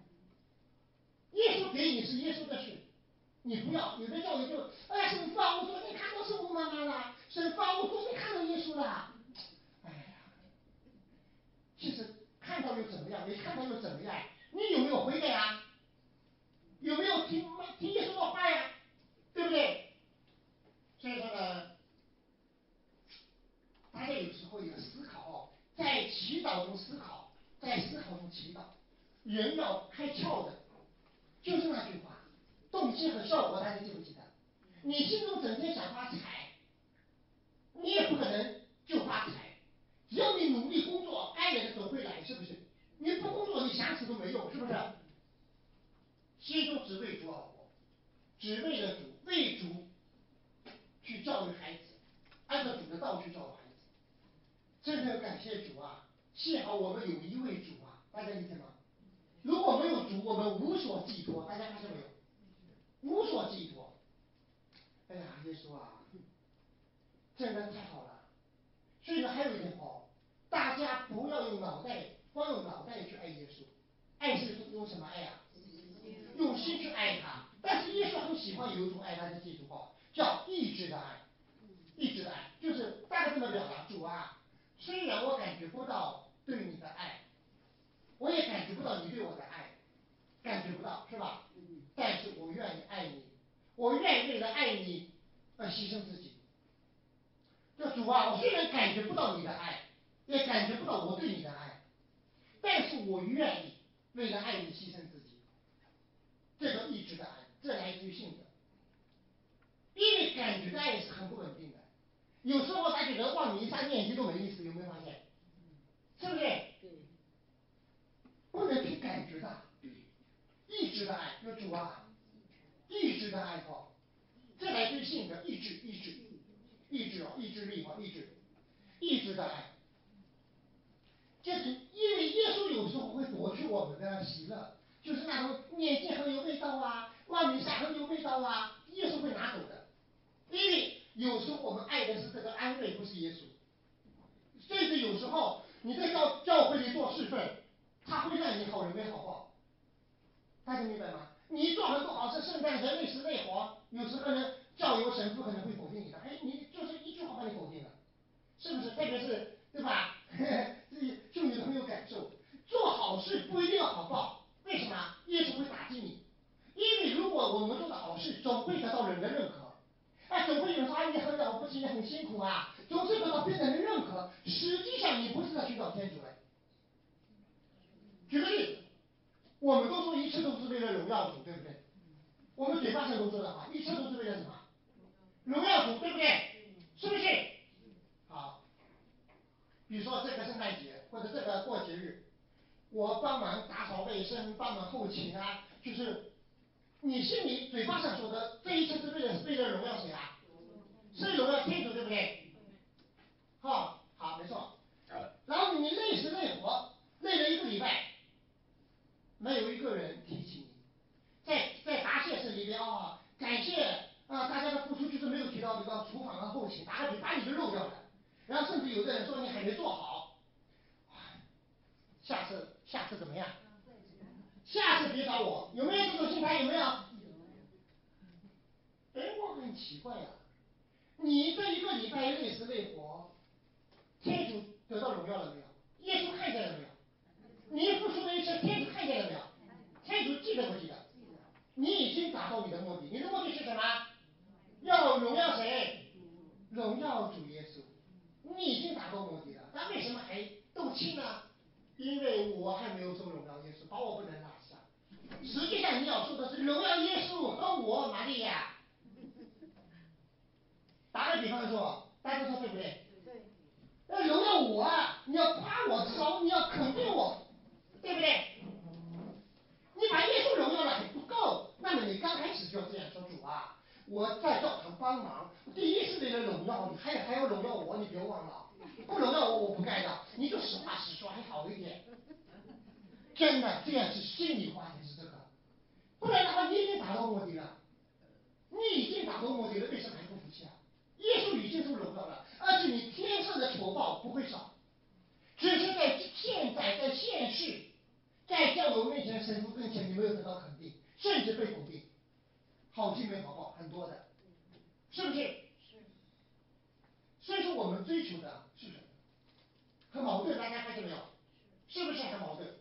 [SPEAKER 3] 耶稣给你是耶稣的事，你不要。有的教育就，哎呀，神父啊，我昨天看到圣母妈妈了，神父啊，我昨天看到耶稣了。哎呀，其实看到又怎么样？没看到又怎么样？你有没有悔改啊？有没有听听耶稣的话呀？对不对？所以说呢，大家有时候也思考哦，在祈祷中思考，在在思考中祈祷，人要开窍的，就是那句话，动机和效果大家记不记得？你心中整天想发财，你也不可能就发财。只要你努力工作，该来的总会来，是不是？你不工作，你想死都没用，是不是？心中只为主而活，只为了主，为主去教育孩子，按照主的道去教育孩子。真的感谢主啊！幸好我们有一位主啊，大家理解吗？如果没有主，我们无所寄托，大家发现没有？无所寄托。哎呀，耶稣啊，真的太好了。所以说还有一点好，大家不要用脑袋，光用脑袋去爱耶稣，爱是用什么爱啊？用心去爱他。但是耶稣很喜欢有一种爱，大家记住哈，叫意志的爱。意志的爱就是大概这么表达：主啊，虽然我感觉不到对你的爱，我也感觉不到你对我的爱，感觉不到是吧？但是我愿意爱你，我愿意为了爱你而牺牲自己。这主啊，我虽然感觉不到你的爱，也感觉不到我对你的爱，但是我愿意为了爱你牺牲自己。这个意志的爱，这来自于性格。因为感觉的爱是很不稳定的，有时候他觉得往你一上念经都没意思，有没有发现？是不是？不能凭感觉的，意志的爱，有主啊，意志的爱好，这来自于性格，意志，意志，意志哦，意志力和意志，意志的爱。就是因为耶稣有时候会夺去我们的喜乐，就是那种念经很有味道啊，望弥撒很有味道啊，耶稣会拿走的。因为有时候我们爱的是这个安慰，不是耶稣。甚至有时候你在教教会里做侍奉，他会让你好人没好报，大家明白吗？你做很多好事，圣诞节累死累活，有时候可能教友神父可能会否定你的，哎，你就是一句话把你否定了，是不是？特别是对吧？这就有的很有感受。做好事不一定要好报，为什么？耶稣会打击你，因为如果我们做的好事，总会得到人的认可。哎，总会有人说啊，你很了不起，你很辛苦啊，总是得到别人的认可。实际上你不是在寻找天主哎。举个例子，我们都说一切都是为了荣耀主，对不对？我们嘴巴上都说的好，一切都是为了什么？荣耀主，对不对？是不是？好，比如说这个圣诞节或者这个过节日，我帮忙打扫卫生，帮忙后勤啊，就是你心里嘴巴上说的这一切是为了为了荣耀谁啊？是荣耀天主，对不对？好，好，没错。然后你累死累活，累了一个礼拜，没有一个人提起你，在在答谢室里边啊，感谢啊大家的付出，就是没有提到这个厨房的后勤，打个比把你就漏掉了。然后甚至有的人说你还没做好，下次下次怎么样？下次别找我，有没有这种心态？有没有？哎，我很奇怪呀、啊，你这一个礼拜累死累活，天主得到荣耀了没有？耶稣看见了没有？你付出的一切，天主看见了没有？天主记得不记得？你已经达到你的目的，你的目的是什么？要荣耀谁？荣耀主耶稣。你已经达到目的了，但为什么还斗气呢？因为我还没有受荣耀耶稣，把我不能落下。实际上你要说的是荣耀耶稣和我玛利亚。打个比方说，大家说对不对？对。要荣耀我啊，你要夸我，至少你要肯定我，对不对？你把耶稣荣耀了还不够，那么你刚开始就要这样说：主啊，我在教堂帮忙，第一是为了荣耀你，还还要荣耀我，你别忘了，不荣耀我我不干的，你就实话实说还好一点。真的，这样是心里话才是这个，不然的话你已经达到目的了，你已经达到目的了，为什么还不服气啊？耶稣已经受荣耀了，而且你天上的酬报不会少，只是在现在在现世。在教友面前、神父跟前，你没有得到肯定，甚至被否定，好心没好报，很多的，是不是？是。所以说，我们追求的是什么？很矛盾，大家发现没有？是不是很矛盾？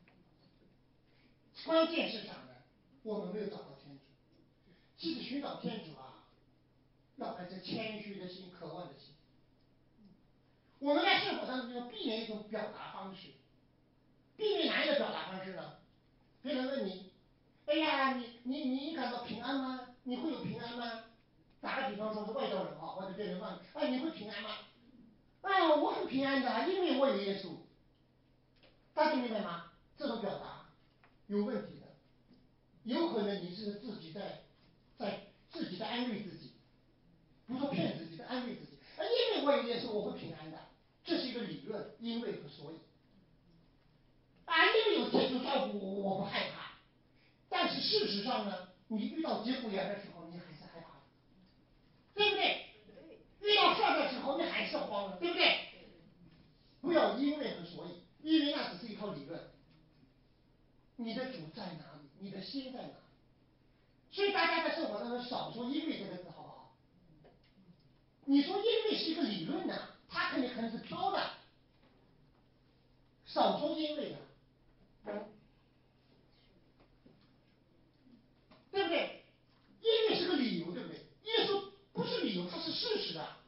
[SPEAKER 3] 关键是啥呢？我们没有找到天主。其实寻找天主啊，要怀着谦虚的心、渴望的心。我们在生活当中要避免一种表达方式。 避免哪一个表达方式呢？别人问你，哎呀，你你你感到平安吗？你会有平安吗？打个比方说是外国人哈，或者别人问，哎，你会平安吗？啊，我很平安的，因为我有耶稣。大家明白吗？这种表达有问题的，有可能你是自己在在自己在安慰自己，不说骗自己，在安慰自己。啊，因为我有耶稣，我会平安的，这是一个理论，因为和所以。啊，因为有天主照顾我，我不害怕。但是事实上呢，你遇到节骨眼的时候，你还是害怕的，对不对？遇到事儿的时候，你还是慌了，对不对？不要因为和所以，因为那只是一套理论。你的主在哪里？你的心在哪里？所以大家在生活当中少说因为这个字，好不好？你说因为是一个理论呢、啊，它肯定可能是飘的，少说因为呀、啊，对不对？因为是个理由，对不对？耶稣不是理由，它是事实啊。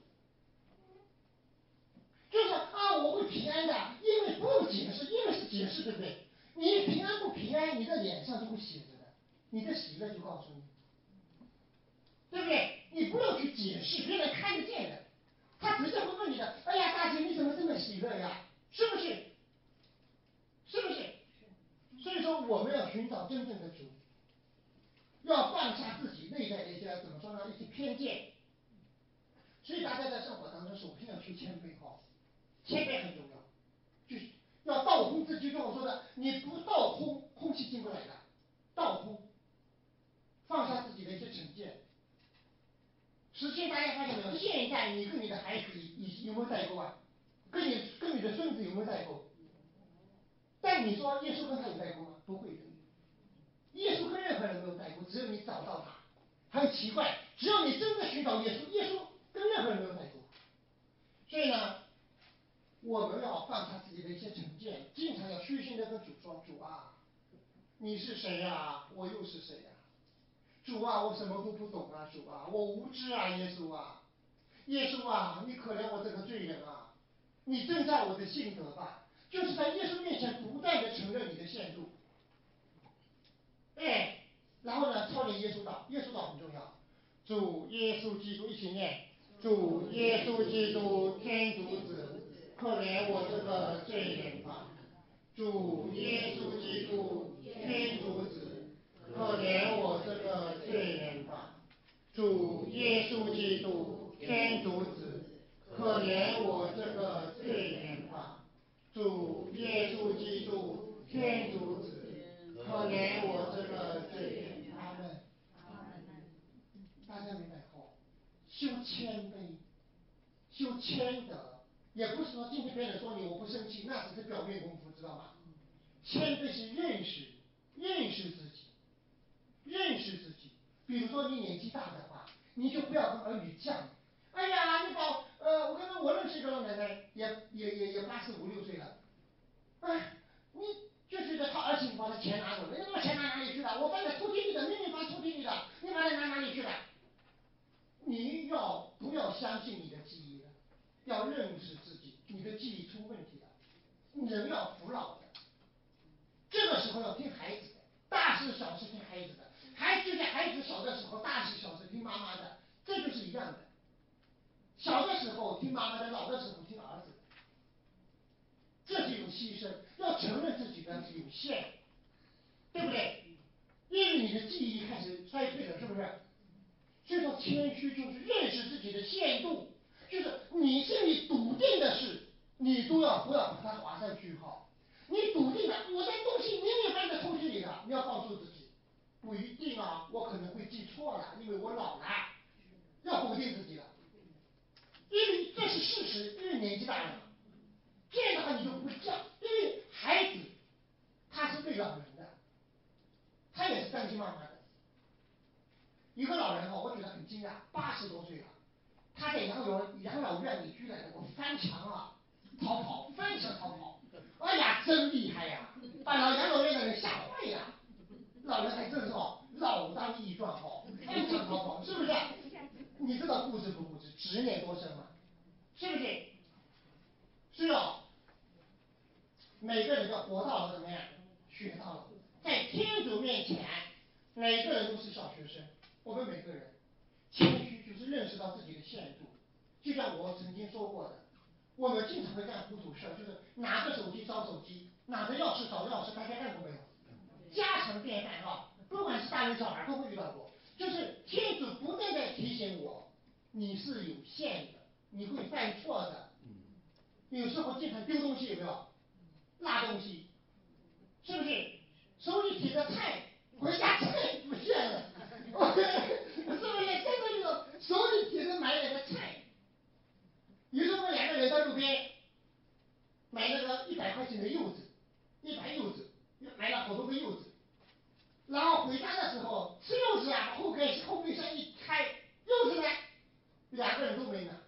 [SPEAKER 3] 就是啊，我会平安的，因为不用解释，因为是解释，对不对？你平安不平安，你的脸上就会写着的，你的喜乐就告诉你，对不对？你不用去解释，别人看得见的，他直接会问你的，哎呀，大姐你怎么这么喜乐呀？是不是？是不是？所以说我们要寻找真正的主，要放下自己内在的一些怎么说呢？一些偏见。所以大家在生活当中首先要去谦卑哈，谦卑很重要，就是要倒空自己，就我说的，你不倒空，空气进不来的，倒空，放下自己的一些成见。实际大家发现没有？现在你跟你的孩子有有没有代沟啊？跟你跟你的孙子有没有代沟？但你说耶稣跟他有代沟吗？不会的。耶稣跟任何人没有代沟，只有你找到他。很奇怪，只要你真的寻找耶稣，耶稣跟任何人没有代沟。所以呢，我们要放下自己的一些成见，经常要虚心的跟主说：主啊，你是谁呀、啊？我又是谁呀、啊？主啊，我什么都不懂啊，主啊，我无知啊，耶稣啊，耶稣啊，你可怜我这个罪人啊，你正照我的性德吧，就是在耶稣面前不断的承认你的限度，哎，然后呢，操练耶稣道，耶稣道很重要。主耶稣基督一起念，主耶稣基督天主子，可怜我这个罪人吧。主耶稣基督天主子，可怜我这个罪人吧。主耶稣基督天主子，可怜我这个罪人吧。主耶稣基督天主子，可怜我这个罪人。阿门。大家明白后，修谦卑，修谦德，也不是说今天别人说你我不生气，那只是表面功夫，知道吗？谦卑是认识，认识自己，认识自己。比如说你年纪大的话，你就不要跟儿女犟。哎呀，你把呃，我跟他我认识一个老奶奶，也也也也八十五六岁了，哎，你就觉得他儿媳妇把他钱拿走了，你把钱拿哪里去了？我放在抽屉里的，明明放抽屉里的，你把它拿哪里去了？你要不要相信你的记忆呢？要认识自己，你的记忆出问题了。人要服老的，这个时候要听孩子的，大事小事听孩子的。孩子就像孩子小的时候，大事小事听妈妈的，这就是一样的。小的时候听妈妈的，老的时候听儿子的，这是一种牺牲。要承认自己的是有限，对不对？因为你的记忆力开始衰退了，是不是？所以说谦虚就是认识自己的限度，就是你心里笃定的事，你都要不要把它划上句号？你笃定了，我的东西明明放在抽屉里的，你要告诉自己，不一定啊，我可能会记错了，因为我老了，要否定自己了，因为这是事实，因为年纪大了，这样的话你就不会犟，因为孩子他是对老人的，他也是担心妈妈的。一个老人哦，我觉得很惊讶，八十多岁了，他在养老养老院里居然能够翻墙啊，逃跑，翻墙逃跑，哎呀，真厉害呀，把老养老院的人吓坏呀。老人还真是哦，老当益壮哦，翻墙逃跑，是不是？你知道固执不固执，执念多深吗？是不是？是哦。 每个人都活到了怎么样？学到了，在天主面前，每个人都是小学生。我们每个人谦虚就是认识到自己的限度，就像我曾经说过的，我们经常会干糊涂事，就是拿着手机找手机，拿着钥匙找钥匙，大家干过没有？家常便饭啊，不管是大人小孩都会遇到过。就是天主不断在提醒我，你是有限的，你会犯错的。有时候经常丢东西，有没有？落东西，是不是？手里提着菜，回家菜不见了，是不是？真的有手里提着买来的菜。有时候两个人在路边买那个一百块钱的柚子，一盘柚子，买了好多个柚子，然后回家的时候吃柚子啊，后备后备箱一开，柚子呢，两个人都没拿。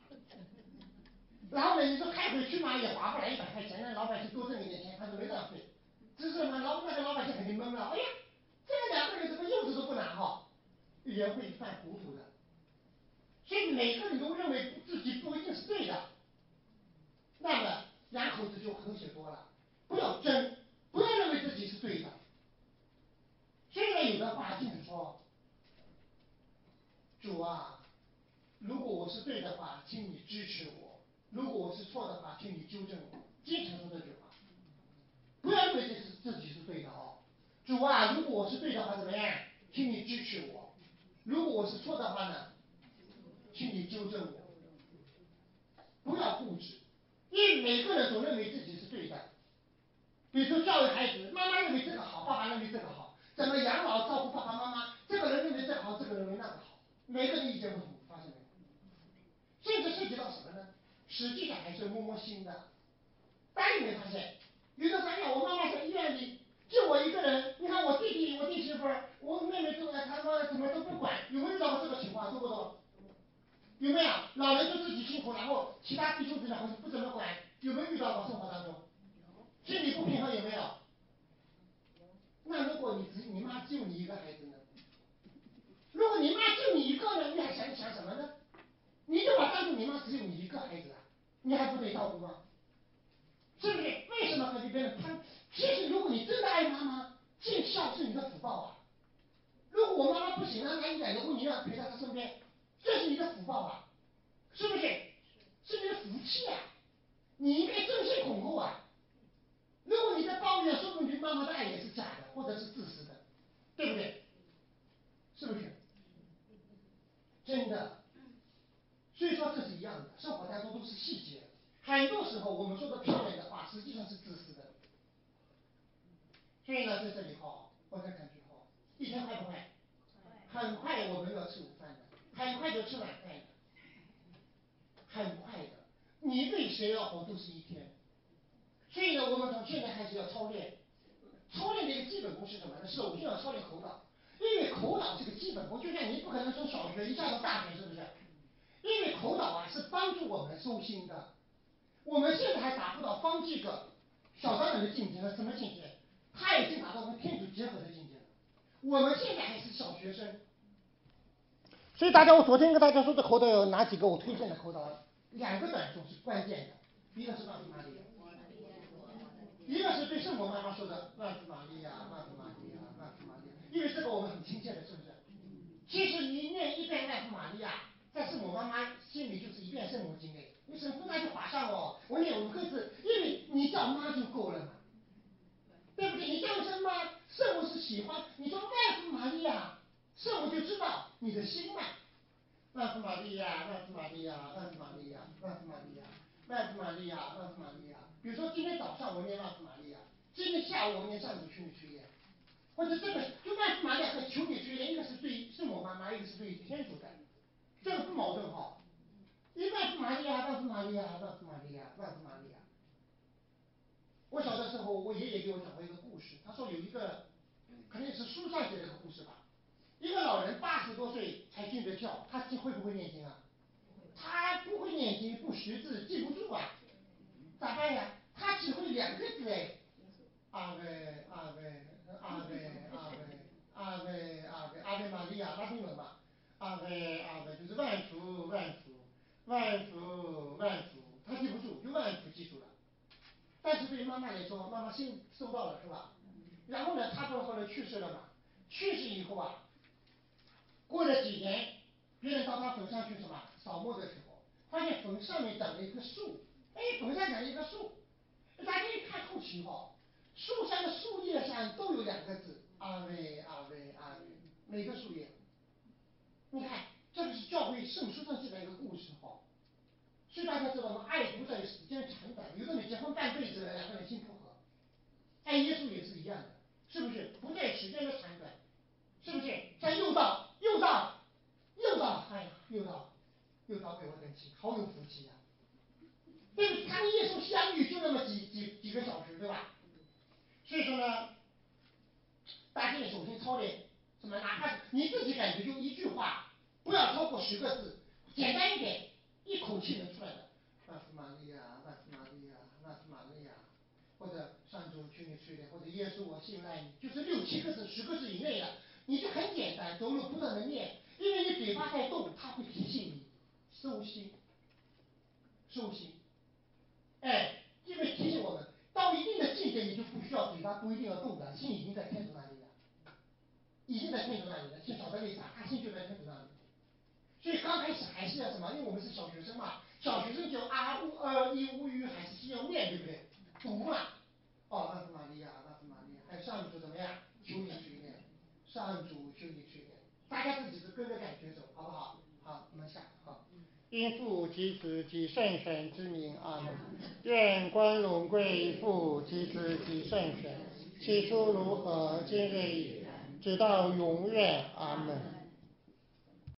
[SPEAKER 3] 然后呢，你说开回去嘛也划不来一百块钱，那老百姓多挣一点钱，他说没浪费。只是嘛，老那个老百姓肯定懵了，哎呀，这个两个人怎么柚子都不拿哈？也会犯糊涂的。所以每个人都认为自己不一定是对的，那么两口子就和谐多了。不要争，不要认为自己是对的。现在有的话就是说，主啊，如果我是对的话，请你支持我；如果我是错的话，请你纠正我。经常说这句话，不要认为这是自己是对的哦。主啊，如果我是对的话怎么样？请你支持我；如果我是错的话呢，请你纠正我。不要固执，因为每个人都认为自己是对的。比如说教育孩子，妈妈认为这个好，爸爸认为这个好；怎么养老照顾爸爸妈妈，这个人认为这个好，这个人认为那个好，每个人意见不同，发现没有？甚至涉及到什么呢？实际上还是摸摸心的。大家有没有发现？有的时候我妈妈在医院里就我一个人，你看我弟弟、我弟媳妇儿、我妹妹都他妈怎么都不管，有没有遇到过这个情况？多不多？有没有？老人就自己辛苦，然后其他弟兄姊妹好像不怎么管，有没有遇到过生活当中？心理不平衡有没有？那如果你只你妈只有你一个孩子呢？如果你妈就你一个呢，你还想想什么呢？你就把当做你妈只有你一个孩子啊，你还不得照顾吗？是不是？为什么和别人攀？其实如果你真的爱妈妈，尽孝是你的福报啊。如果我妈妈不行了，那一点都你要陪在她身边，这是你的福报啊，是不是？是你的福气啊，你应该争先恐后啊。如果你在抱怨，说明你对妈妈的爱也是假的，或者是自私的，对不对？是不是？真的。所以说这是一样的，生活当中都是细节。很多时候我们说的漂亮的话，实际上是自私的。所以呢，在这里哈，我再感觉哈，一天快不快？很快我们要吃午饭的，很快就吃晚饭的，很快的。你对谁要好都是一天。所以呢，我们从现在开始要操练。操练的一个基本功是什么呢？首先要操练口导，因为口导是个基本功，就像你不可能从小学一下到大学，是不是？因为口导啊是帮助我们收心的。我们现在还达不到方济各小当人的境界呢，什么境界？他已经达到跟天主结合的境界了。我们现在还是小学生。所以大家，我昨天跟大家说的口导有哪几个我推荐的口导？两个短颂是关键的，一个是万福玛利亚，一个是对圣母妈妈说的万福玛利亚，万福玛利亚，万福玛利亚，因为这个我们很亲切的，是不是？其实你念一遍万福玛利亚，在圣母妈妈心里就是一遍圣母经哎，你神父那就划上哦，我念五个字，因为你叫妈就够了嘛，对不对？你叫声妈，圣母是喜欢，你说万福玛利亚，圣母就知道你的心嘛。万福玛利亚，万福玛利亚，万福玛利亚，万福玛利亚，万福玛利亚，万福玛利亚。比如说今天早上我念万福玛利亚，今天下午我念上主求你垂怜，或者这个就万福玛利亚和求你垂怜，一个是对圣母妈妈，一个是对天主的，这个不矛盾哈。因万福玛利亚，万福玛利亚，万福玛利亚，万福玛利亚。我小的时候，我爷爷给我讲过一个故事，他说有一个，可能是书上写的一个故事吧。一个老人八十多岁才信得教，他会不会念经啊？他不会念经，不识字，记不住啊，咋办呀？他只会两个字哎，阿维阿维阿维阿维阿维阿维阿维玛利亚，拉丁文嘛，阿维阿维就是万福万福万福万福，他记不住，就万福记住了。 但是对于妈妈来说，妈妈心收到了是吧？然后呢，他就后来去世了嘛。去世以后啊，过了几年，别人到他坟上去什么扫墓的时候，发现坟上面长了一棵树，哎，坟上长了一棵树，大家一看好奇哈，树上的树叶上都有两个字阿维阿维阿维，每个树叶。你看，这个是教会圣书上记载一个故事哈。所以大家知道吗？爱不在于时间长短，有的人结婚半辈子了，两个人心不合。爱耶稣也是一样的，是不是？不在时间的长短，是不是？像又到又到又到，哎呀，又到又到为我等亲，好有福气呀、啊！对不对？他跟耶稣相遇就那么几几几个小时，对吧？所以说呢，大家首先操练什么？哪怕你自己感觉就一句话，不要超过十个字，简单一点，一口气能出来的。万福玛利亚，万福玛利亚，万福玛利亚，或者上主求你垂怜，或者耶稣我信赖你，就是六七个字、十个字以内的，你就很简单，走路不断的念，因为你嘴巴在动，它会提醒你收心，收心。哎，因为提醒我们，到一定的境界，你就不需要嘴巴不一定要动的，心已经在天主那里了，已经在天主那里了，心晓得为啥？他心就在天主那里。所以刚开始还是要什么？因为我们是小学生嘛，小学生就啊呜呃一乌吁还是需要念，对不对？读嘛。哦，万福玛利亚，万福玛利亚，还有上主怎么样？求你垂怜，上主求你垂怜，大家自己是跟着感觉走，好不好？好，我们下好。
[SPEAKER 1] 因父及子及圣神之名，阿门。愿光荣归父及子及圣神，起初如何，今日已然，直到永远，阿门。